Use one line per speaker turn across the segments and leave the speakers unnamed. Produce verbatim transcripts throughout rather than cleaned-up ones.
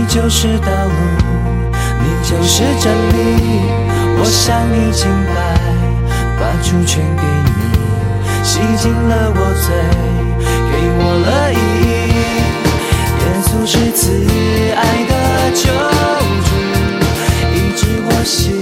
就是道路，你就是真理。我向你敬拜，把主权给你，洗净了我罪，给我了意义。耶稣是慈爱的救主，医治我心。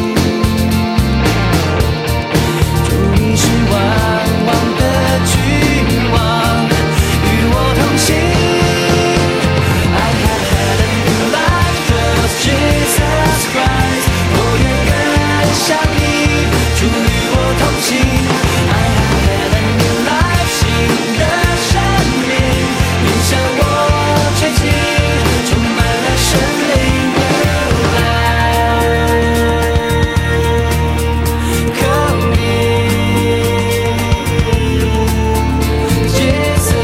主，你是万王的君王，与我同行。Jesus Christ， 我愿更像你，主与我同行。I have had a new life， 新的生命，你向我吹气，充满了生命的来。Call me Jesus，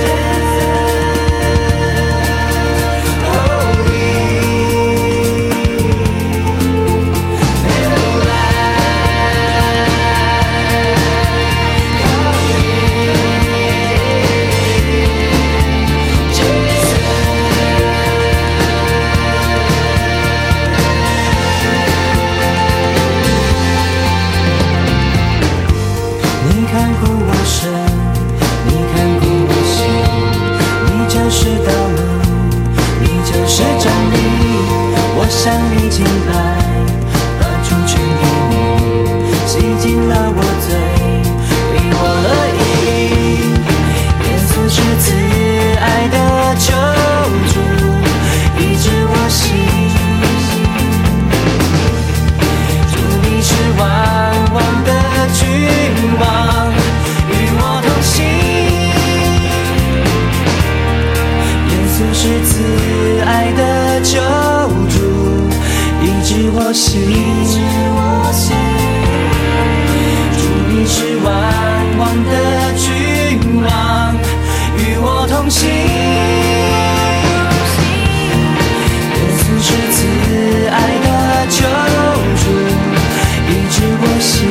向你敬拜，把主权给你，洗净了我罪，给我了意义。耶稣是慈爱的救主，医治我心。主，你是万王的君王，与我同行。耶稣是慈爱的救主，医治我心，主，你是万王的君王，与我同行。耶稣是慈爱的救主，医治我心，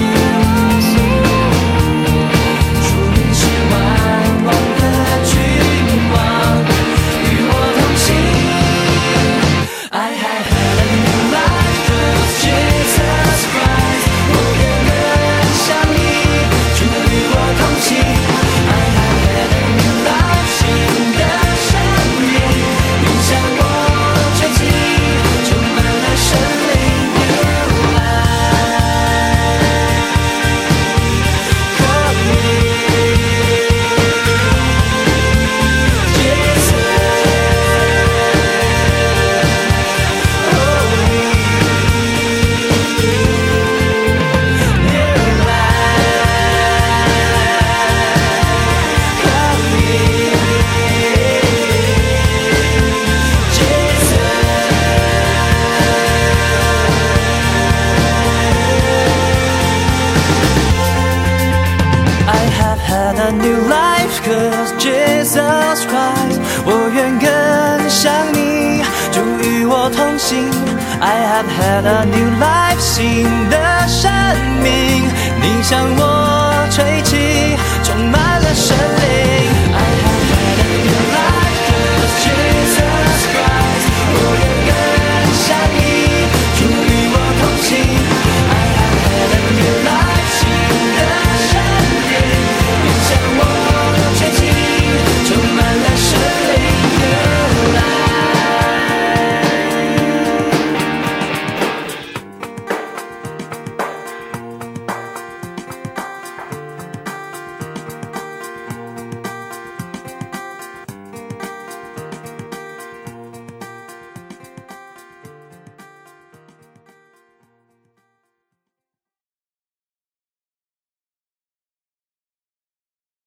主，你是万王的君王，与我同行。I have had a new life through Jesus Christ， 我愿更像你，主与我同行。I have had a new life， 新的生命，你向我吹气，充满了生命的爱。Call me Jesus。A new life, 'cause Jesus Christ， 我愿更像你，主与我同行。I have had a new life， 新的生命，你向我吹气，充满了生灵。I